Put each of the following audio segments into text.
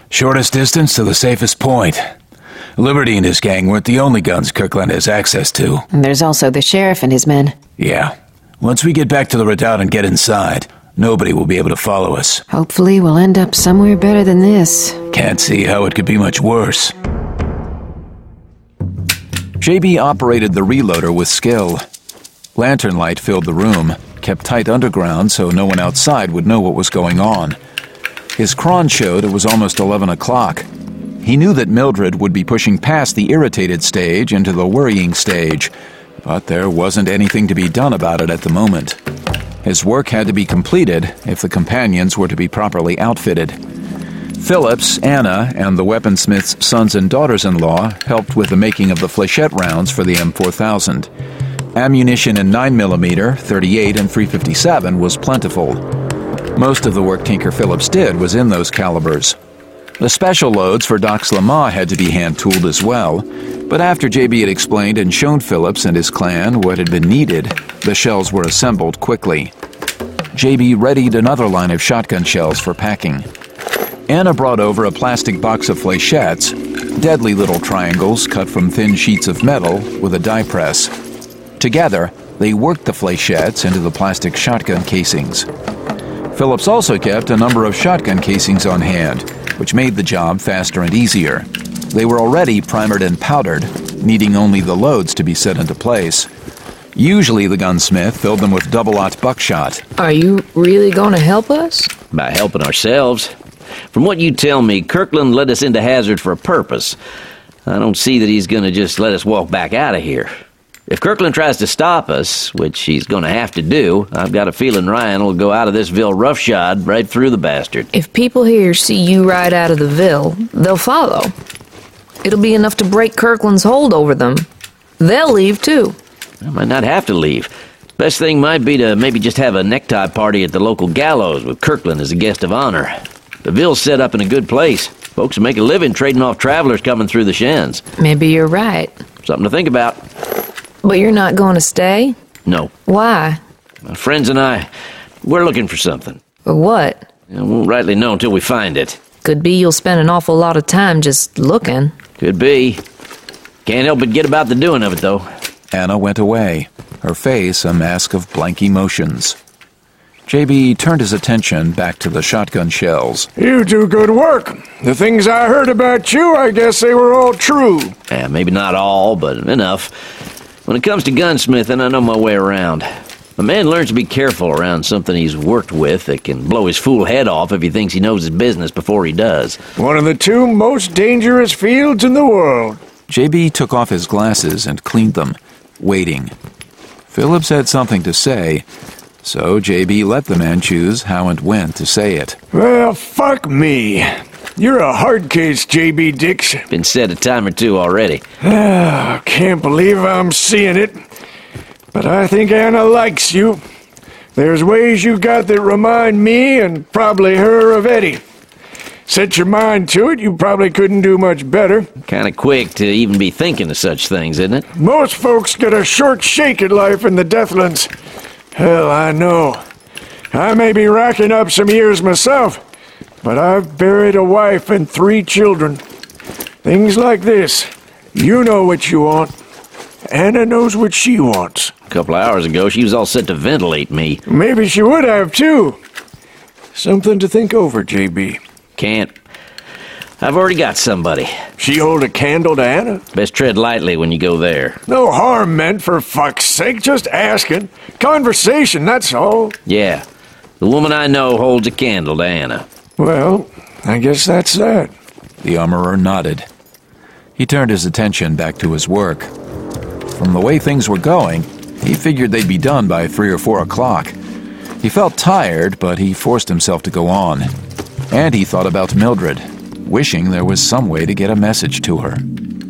Shortest distance to the safest point. Liberty and his gang weren't the only guns Kirkland has access to. And there's also the sheriff and his men. Yeah. Once we get back to the redoubt and get inside, nobody will be able to follow us. Hopefully we'll end up somewhere better than this. Can't see how it could be much worse. JB operated the reloader with skill. Lantern light filled the room, kept tight underground so no one outside would know what was going on. His cron showed it was almost 11 o'clock. He knew that Mildred would be pushing past the irritated stage into the worrying stage, but there wasn't anything to be done about it at the moment. His work had to be completed if the companions were to be properly outfitted. Phillips, Anna, and the weaponsmith's sons and daughters-in-law helped with the making of the fléchette rounds for the M4000. Ammunition in 9mm, 38, and .357 was plentiful. Most of the work Tinker Phillips did was in those calibers. The special loads for Dox Lamar had to be hand-tooled as well, but after JB had explained and shown Phillips and his clan what had been needed, the shells were assembled quickly. JB readied another line of shotgun shells for packing. Anna brought over a plastic box of fléchettes, deadly little triangles cut from thin sheets of metal with a die press. Together, they worked the fléchettes into the plastic shotgun casings. Phillips also kept a number of shotgun casings on hand, which made the job faster and easier. They were already primered and powdered, needing only the loads to be set into place. Usually the gunsmith filled them with double-aught buckshot. Are you really going to help us? By helping ourselves. From what you tell me, Kirkland led us into Hazard for a purpose. I don't see that he's going to just let us walk back out of here. If Kirkland tries to stop us, which he's going to have to do, I've got a feeling Ryan will go out of this Ville roughshod right through the bastard. If people here see you ride out of the Ville, they'll follow. It'll be enough to break Kirkland's hold over them. They'll leave, too. I might not have to leave. Best thing might be to maybe just have a necktie party at the local gallows with Kirkland as a guest of honor. The Ville's set up in a good place. Folks make a living trading off travelers coming through the shens. Maybe you're right. Something to think about. But you're not going to stay? No. Why? My friends and I, we're looking for something. For what? I won't rightly know until we find it. Could be you'll spend an awful lot of time just looking. Could be. Can't help but get about the doing of it, though. Anna went away, her face a mask of blank emotions. JB turned his attention back to the shotgun shells. You do good work. The things I heard about you, I guess they were all true. Yeah, maybe not all, but enough. When it comes to gunsmithing, I know my way around. A man learns to be careful around something he's worked with that can blow his fool head off if he thinks he knows his business before he does. One of the two most dangerous fields in the world. JB took off his glasses and cleaned them, waiting. Phillips had something to say, so JB let the man choose how and when to say it. Well, fuck me. You're a hard case, J.B. Dix. Been said a time or two already. Can't believe I'm seeing it. But I think Anna likes you. There's ways you got that remind me and probably her of Eddie. Set your mind to it, you probably couldn't do much better. Kind of quick to even be thinking of such things, isn't it? Most folks get a short shake at life in the Deathlands. Hell, I know. I may be racking up some years myself, but I've buried a wife and 3 children. Things like this. You know what you want. Anna knows what she wants. A couple of hours ago, she was all set to ventilate me. Maybe she would have, too. Something to think over, J.B. Can't. I've already got somebody. She hold a candle to Anna? Best tread lightly when you go there. No harm meant, for fuck's sake. Just asking. Conversation, that's all. Yeah. The woman I know holds a candle to Anna. Well, I guess that's that. The armorer nodded. He turned his attention back to his work. From the way things were going, he figured they'd be done by 3 or 4 o'clock. He felt tired, but he forced himself to go on. And he thought about Mildred, wishing there was some way to get a message to her.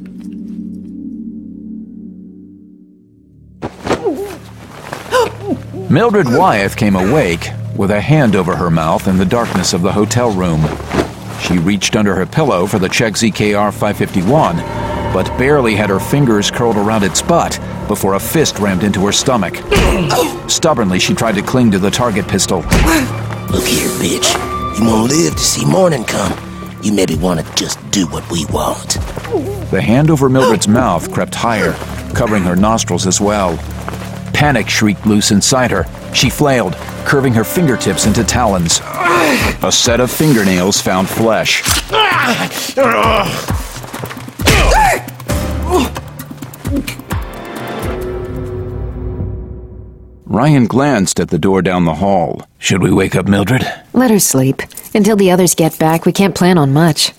Mildred Wyeth came awake with a hand over her mouth in the darkness of the hotel room. She reached under her pillow for the Czech ZKR 551, but barely had her fingers curled around its butt before a fist rammed into her stomach. Stubbornly, she tried to cling to the target pistol. Look here, bitch. You won't live to see morning come. you maybe want to just do what we want. The hand over Mildred's mouth crept higher, covering her nostrils as well. Panic shrieked loose inside her. She flailed, curving her fingertips into talons. A set of fingernails found flesh. Ryan glanced at the door down the hall. Should we wake up Mildred? Let her sleep. Until the others get back, we can't plan on much.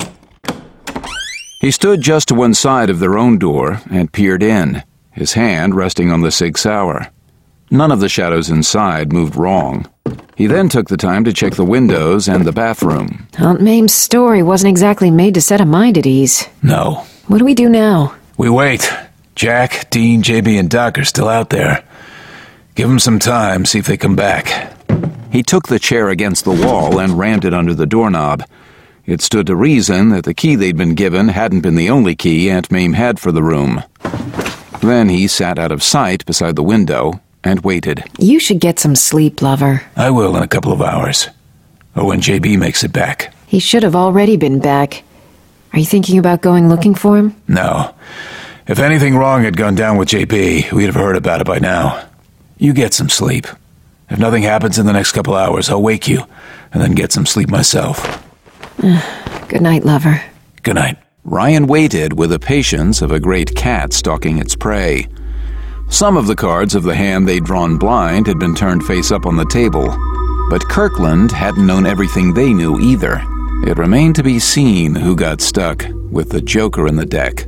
He stood just to one side of their own door and peered in, his hand resting on the Sig Sauer. None of the shadows inside moved wrong. He then took the time to check the windows and the bathroom. Aunt Mame's story wasn't exactly made to set a mind at ease. No. What do we do now? We wait. Jack, Dean, JB, and Doc are still out there. Give them some time, see if they come back. He took the chair against the wall and rammed it under the doorknob. It stood to reason that the key they'd been given hadn't been the only key Aunt Mame had for the room. Then he sat out of sight beside the window and waited. You should get some sleep, lover. I will in a couple of hours. Or when JB makes it back. He should have already been back. Are you thinking about going looking for him? No. If anything wrong had gone down with JB, we'd have heard about it by now. You get some sleep. If nothing happens in the next couple hours, I'll wake you, and then get some sleep myself. Good night, lover. Good night. Ryan waited with the patience of a great cat stalking its prey. Some of the cards of the hand they'd drawn blind had been turned face up on the table, but Kirkland hadn't known everything they knew either. It remained to be seen who got stuck with the Joker in the deck.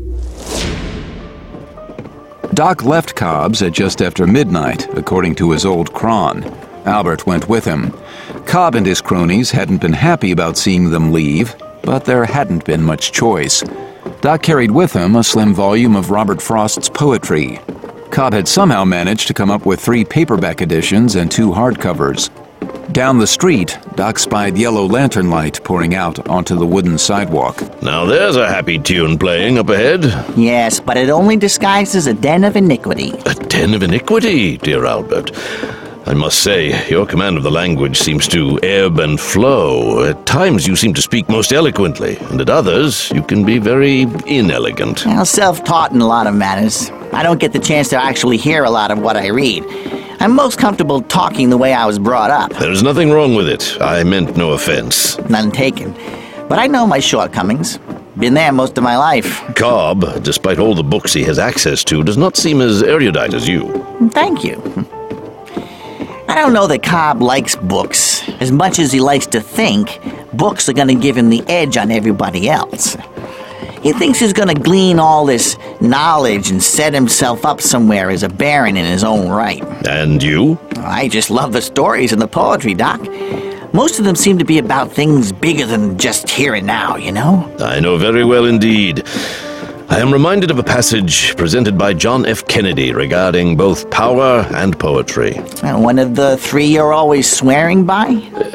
Doc left Cobb's at just after midnight, according to his old cron. Albert went with him. Cobb and his cronies hadn't been happy about seeing them leave, but there hadn't been much choice. Doc carried with him a slim volume of Robert Frost's poetry. Cobb had somehow managed to come up with 3 paperback editions and 2 hardcovers. Down the street, Doc spied yellow lantern light pouring out onto the wooden sidewalk. Now there's a happy tune playing up ahead. Yes, but it only disguises a den of iniquity. A den of iniquity, dear Albert. I must say, your command of the language seems to ebb and flow. At times you seem to speak most eloquently, and at others you can be very inelegant. I'm self-taught in a lot of matters. I don't get the chance to actually hear a lot of what I read. I'm most comfortable talking the way I was brought up. There's nothing wrong with it. I meant no offense. None taken. But I know my shortcomings. Been there most of my life. Cobb, despite all the books he has access to, does not seem as erudite as you. Thank you. I don't know that Cobb likes books. As much as he likes to think, books are going to give him the edge on everybody else. He thinks he's going to glean all this knowledge and set himself up somewhere as a baron in his own right. And you? I just love the stories and the poetry, Doc. Most of them seem to be about things bigger than just here and now, you know? I know very well indeed. I am reminded of a passage presented by John F. Kennedy regarding both power and poetry. One of the 3 you're always swearing by?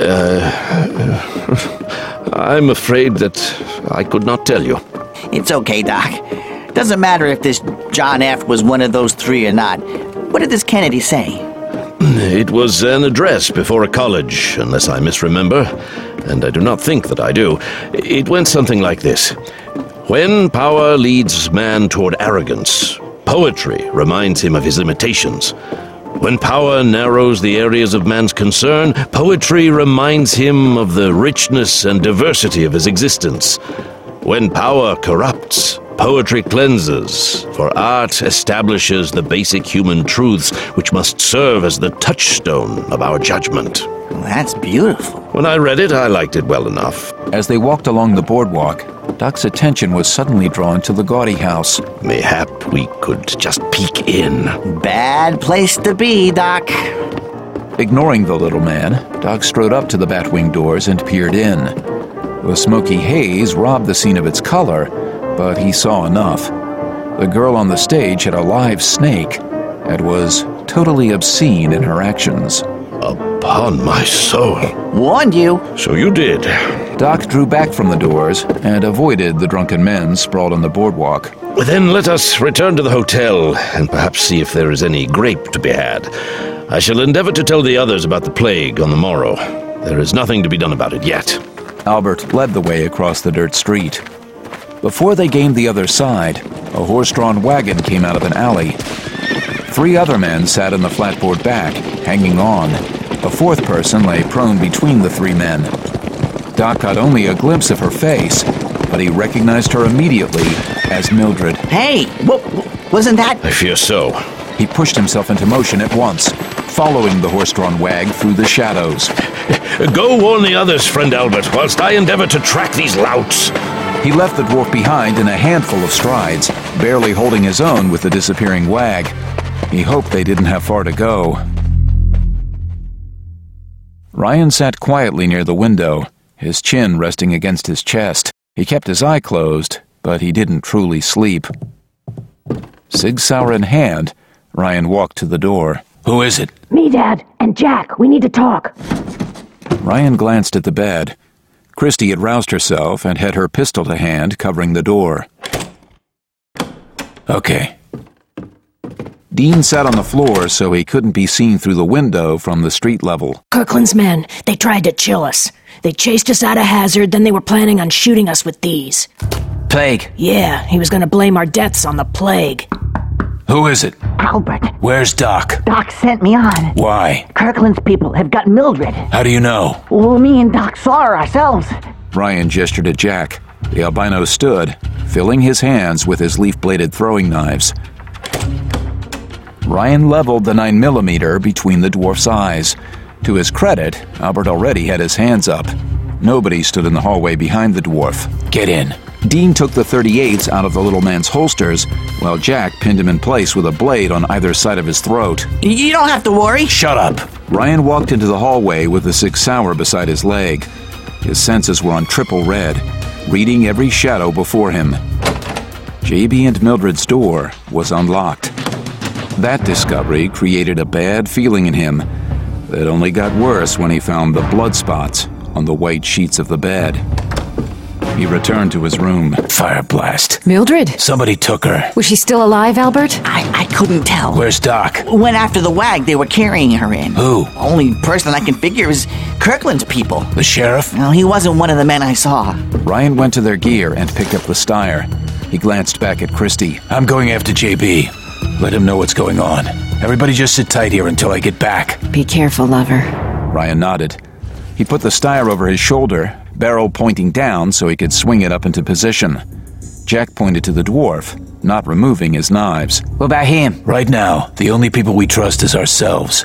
I'm afraid that I could not tell you. It's okay, Doc. Doesn't matter if this John F. was one of those 3 or not. What did this Kennedy say? It was an address before a college, unless I misremember, and I do not think that I do. It went something like this. When power leads man toward arrogance, poetry reminds him of his limitations. When power narrows the areas of man's concern, poetry reminds him of the richness and diversity of his existence. When power corrupts, poetry cleanses, for art establishes the basic human truths which must serve as the touchstone of our judgment. Well, that's beautiful. When I read it, I liked it well enough. As they walked along the boardwalk, Doc's attention was suddenly drawn to the gaudy house. Mayhap we could just peek in. Bad place to be, Doc. Ignoring the little man, Doc strode up to the Batwing doors and peered in. The smoky haze robbed the scene of its color, but he saw enough. The girl on the stage had a live snake and was totally obscene in her actions. Upon my soul. Warned you. So you did. Doc drew back from the doors and avoided the drunken men sprawled on the boardwalk. Then let us return to the hotel and perhaps see if there is any grape to be had. I shall endeavor to tell the others about the plague on the morrow. There is nothing to be done about it yet. Albert led the way across the dirt street. Before they gained the other side, a horse-drawn wagon came out of an alley. 3 other men sat in the flatboard back, hanging on. A 4th person lay prone between the 3 men. Doc got only a glimpse of her face, but he recognized her immediately as Mildred. Hey, wasn't that... I fear so. He pushed himself into motion at once, following the horse-drawn wag through the shadows. Go warn the others, friend Albert, whilst I endeavor to track these louts. He left the dwarf behind in a handful of strides, barely holding his own with the disappearing wag. He hoped they didn't have far to go. Ryan sat quietly near the window, his chin resting against his chest. He kept his eye closed, but he didn't truly sleep. Sig Sauer in hand, Ryan walked to the door. Who is it? Me, Dad, and Jack. We need to talk. Ryan glanced at the bed. Christy had roused herself and had her pistol to hand, covering the door. Okay. Dean sat on the floor so he couldn't be seen through the window from the street level. Kirkland's men, they tried to chill us. They chased us out of Hazard, then they were planning on shooting us with these. Plague? Yeah, he was gonna blame our deaths on the plague. Who is it? Albert. Where's Doc? Doc sent me on. Why? Kirkland's people have got Mildred. How do you know? Well, me and Doc saw her ourselves. Ryan gestured at Jack. The albino stood, filling his hands with his leaf-bladed throwing knives. Ryan leveled the 9mm between the dwarf's eyes. To his credit, Albert already had his hands up. Nobody stood in the hallway behind the dwarf. Get in. Dean took the .38s out of the little man's holsters, while Jack pinned him in place with a blade on either side of his throat. You don't have to worry. Shut up. Ryan walked into the hallway with the Sig Sauer beside his leg. His senses were on triple red, reading every shadow before him. JB and Mildred's door was unlocked. That discovery created a bad feeling in him that only got worse when he found the blood spots on the white sheets of the bed. He returned to his room. Fire blast. Mildred? Somebody took her. Was she still alive, Albert? I couldn't tell. Where's Doc? Went after the wag they were carrying her in. Who? Only person I can figure is Kirkland's people. The sheriff? No, he wasn't one of the men I saw. Ryan went to their gear and picked up the Steyr. He glanced back at Christy. I'm going after JB. Let him know what's going on. Everybody just sit tight here until I get back. Be careful, lover. Ryan nodded. He put the Steyr over his shoulder, barrel pointing down so he could swing it up into position. Jack pointed to the dwarf, not removing his knives. What about him? Right now, the only people we trust is ourselves.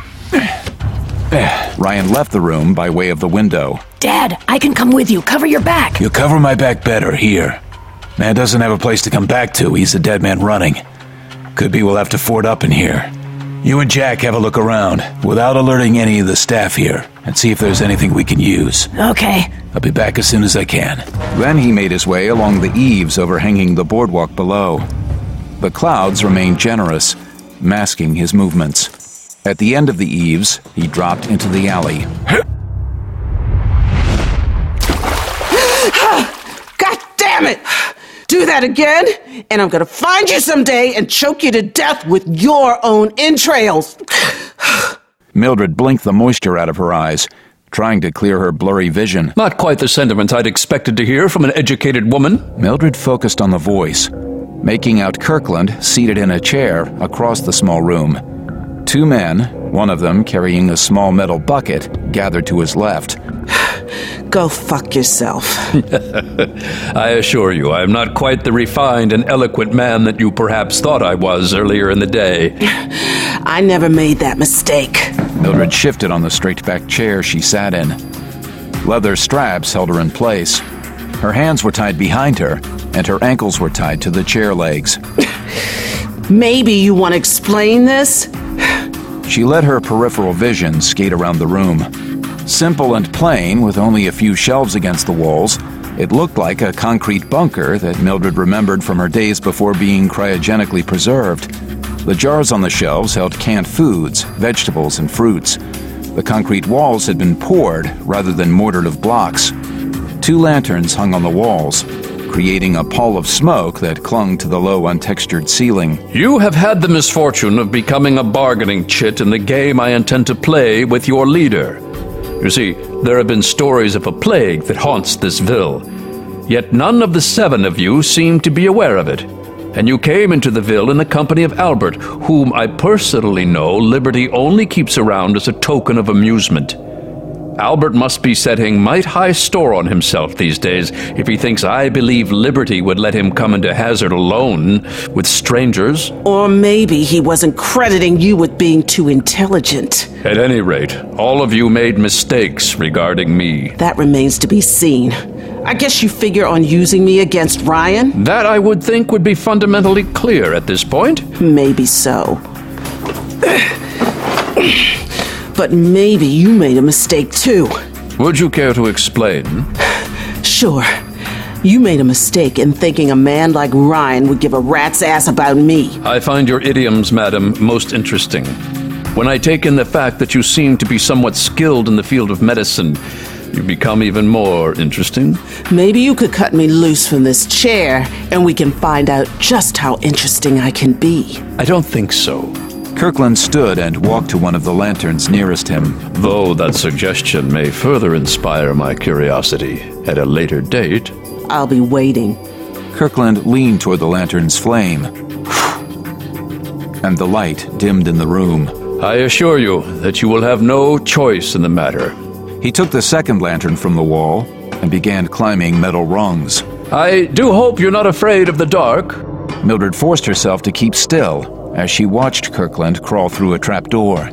Ryan left the room by way of the window. Dad, I can come with you. Cover your back. You'll cover my back better here. Man doesn't have a place to come back to. He's a dead man running. Could be we'll have to ford up in here. You and Jack have a look around, without alerting any of the staff here, and see if there's anything we can use. Okay. I'll be back as soon as I can. Then he made his way along the eaves overhanging the boardwalk below. The clouds remained generous, masking his movements. At the end of the eaves, he dropped into the alley. God damn it! Do that again, and I'm gonna find you someday and choke you to death with your own entrails. Mildred blinked the moisture out of her eyes, trying to clear her blurry vision. Not quite the sentiment I'd expected to hear from an educated woman. Mildred focused on the voice, making out Kirkland seated in a chair across the small room. 2 men, one of them carrying a small metal bucket, gathered to his left. Go fuck yourself. I assure you, I am not quite the refined and eloquent man that you perhaps thought I was earlier in the day. I never made that mistake. Mildred shifted on the straight-back chair she sat in. Leather straps held her in place. Her hands were tied behind her, and her ankles were tied to the chair legs. Maybe you want to explain this? She let her peripheral vision skate around the room. Simple and plain, with only a few shelves against the walls, it looked like a concrete bunker that Mildred remembered from her days before being cryogenically preserved. The jars on the shelves held canned foods, vegetables, and fruits. The concrete walls had been poured rather than mortared of blocks. 2 lanterns hung on the walls, creating a pall of smoke that clung to the low, untextured ceiling. You have had the misfortune of becoming a bargaining chit in the game I intend to play with your leader. You see, there have been stories of a plague that haunts this ville. Yet none of the 7 of you seem to be aware of it. And you came into the ville in the company of Albert, whom I personally know Liberty only keeps around as a token of amusement. Albert must be setting might high store on himself these days if he thinks I believe Liberty would let him come into Hazard alone with strangers. Or maybe he wasn't crediting you with being too intelligent. At any rate, all of you made mistakes regarding me. That remains to be seen. I guess you figure on using me against Ryan? That I would think would be fundamentally clear at this point. Maybe so. But maybe you made a mistake too. Would you care to explain? Sure. You made a mistake in thinking a man like Ryan would give a rat's ass about me. I find your idioms, madam, most interesting. When I take in the fact that you seem to be somewhat skilled in the field of medicine, you become even more interesting. Maybe you could cut me loose from this chair, and we can find out just how interesting I can be. I don't think so. Kirkland stood and walked to one of the lanterns nearest him. Though that suggestion may further inspire my curiosity at a later date. I'll be waiting. Kirkland leaned toward the lantern's flame, and the light dimmed in the room. I assure you that you will have no choice in the matter. He took the second lantern from the wall and began climbing metal rungs. I do hope you're not afraid of the dark. Mildred forced herself to keep still as she watched Kirkland crawl through a trapdoor.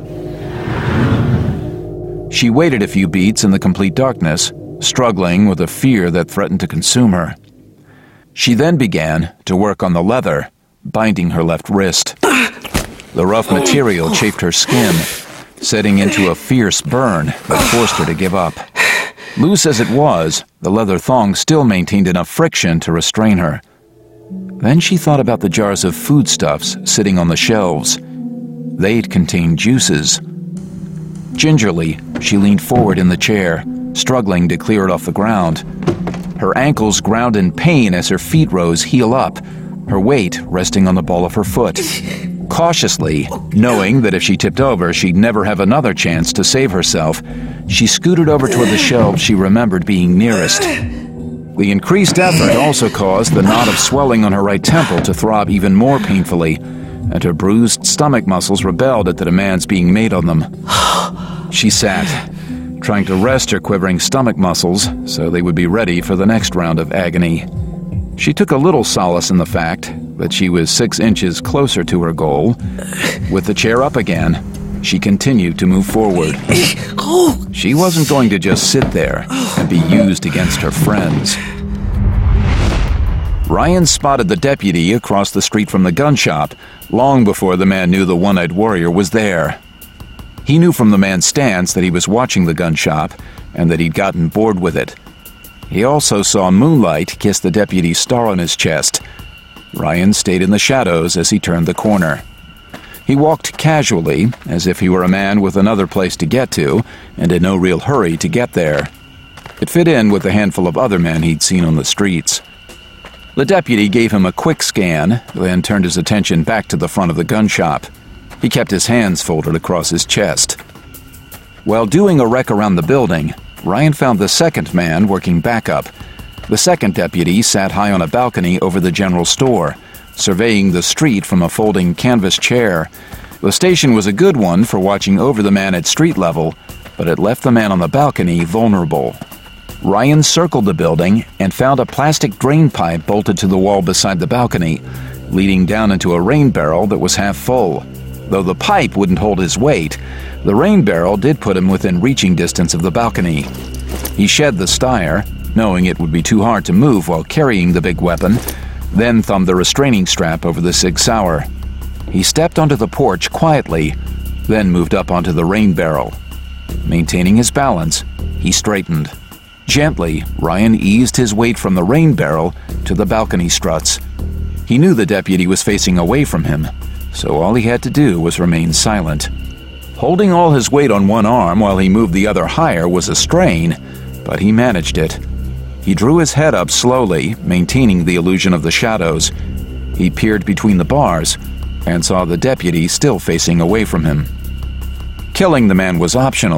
She waited a few beats in the complete darkness, struggling with a fear that threatened to consume her. She then began to work on the leather, binding her left wrist. The rough material chafed her skin, setting into a fierce burn that forced her to give up. Loose as it was, the leather thong still maintained enough friction to restrain her. Then she thought about the jars of foodstuffs sitting on the shelves. They'd contained juices. Gingerly, she leaned forward in the chair, struggling to clear it off the ground. Her ankles ground in pain as her feet rose heel up, her weight resting on the ball of her foot. Cautiously, knowing that if she tipped over, she'd never have another chance to save herself, she scooted over toward the shelves she remembered being nearest. The increased effort also caused the knot of swelling on her right temple to throb even more painfully, and her bruised stomach muscles rebelled at the demands being made on them. She sat, trying to rest her quivering stomach muscles so they would be ready for the next round of agony. She took a little solace in the fact that she was 6 inches closer to her goal. With the chair up again, she continued to move forward. She wasn't going to just sit there and be used against her friends. Ryan spotted the deputy across the street from the gun shop long before the man knew the one-eyed warrior was there. He knew from the man's stance that he was watching the gun shop and that he'd gotten bored with it. He also saw moonlight kiss the deputy's star on his chest. Ryan stayed in the shadows as he turned the corner. He walked casually, as if he were a man with another place to get to, and in no real hurry to get there. It fit in with the handful of other men he'd seen on the streets. The deputy gave him a quick scan, then turned his attention back to the front of the gun shop. He kept his hands folded across his chest. While doing a rec around the building, Ryan found the second man working backup. The second deputy sat high on a balcony over the general store, surveying the street from a folding canvas chair. The station was a good one for watching over the man at street level, but it left the man on the balcony vulnerable. Ryan circled the building and found a plastic drain pipe bolted to the wall beside the balcony, leading down into a rain barrel that was half full. Though the pipe wouldn't hold his weight, the rain barrel did put him within reaching distance of the balcony. He shed the stire, knowing it would be too hard to move while carrying the big weapon, then thumbed the restraining strap over the Sig Sauer. He stepped onto the porch quietly, then moved up onto the rain barrel. Maintaining his balance, he straightened. Gently, Ryan eased his weight from the rain barrel to the balcony struts. He knew the deputy was facing away from him, so all he had to do was remain silent. Holding all his weight on one arm while he moved the other higher was a strain, but he managed it. He drew his head up slowly, maintaining the illusion of the shadows. He peered between the bars and saw the deputy still facing away from him. Killing the man was optional,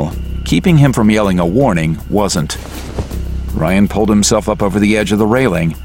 Keeping him from yelling a warning wasn't. Ryan pulled himself up over the edge of the railing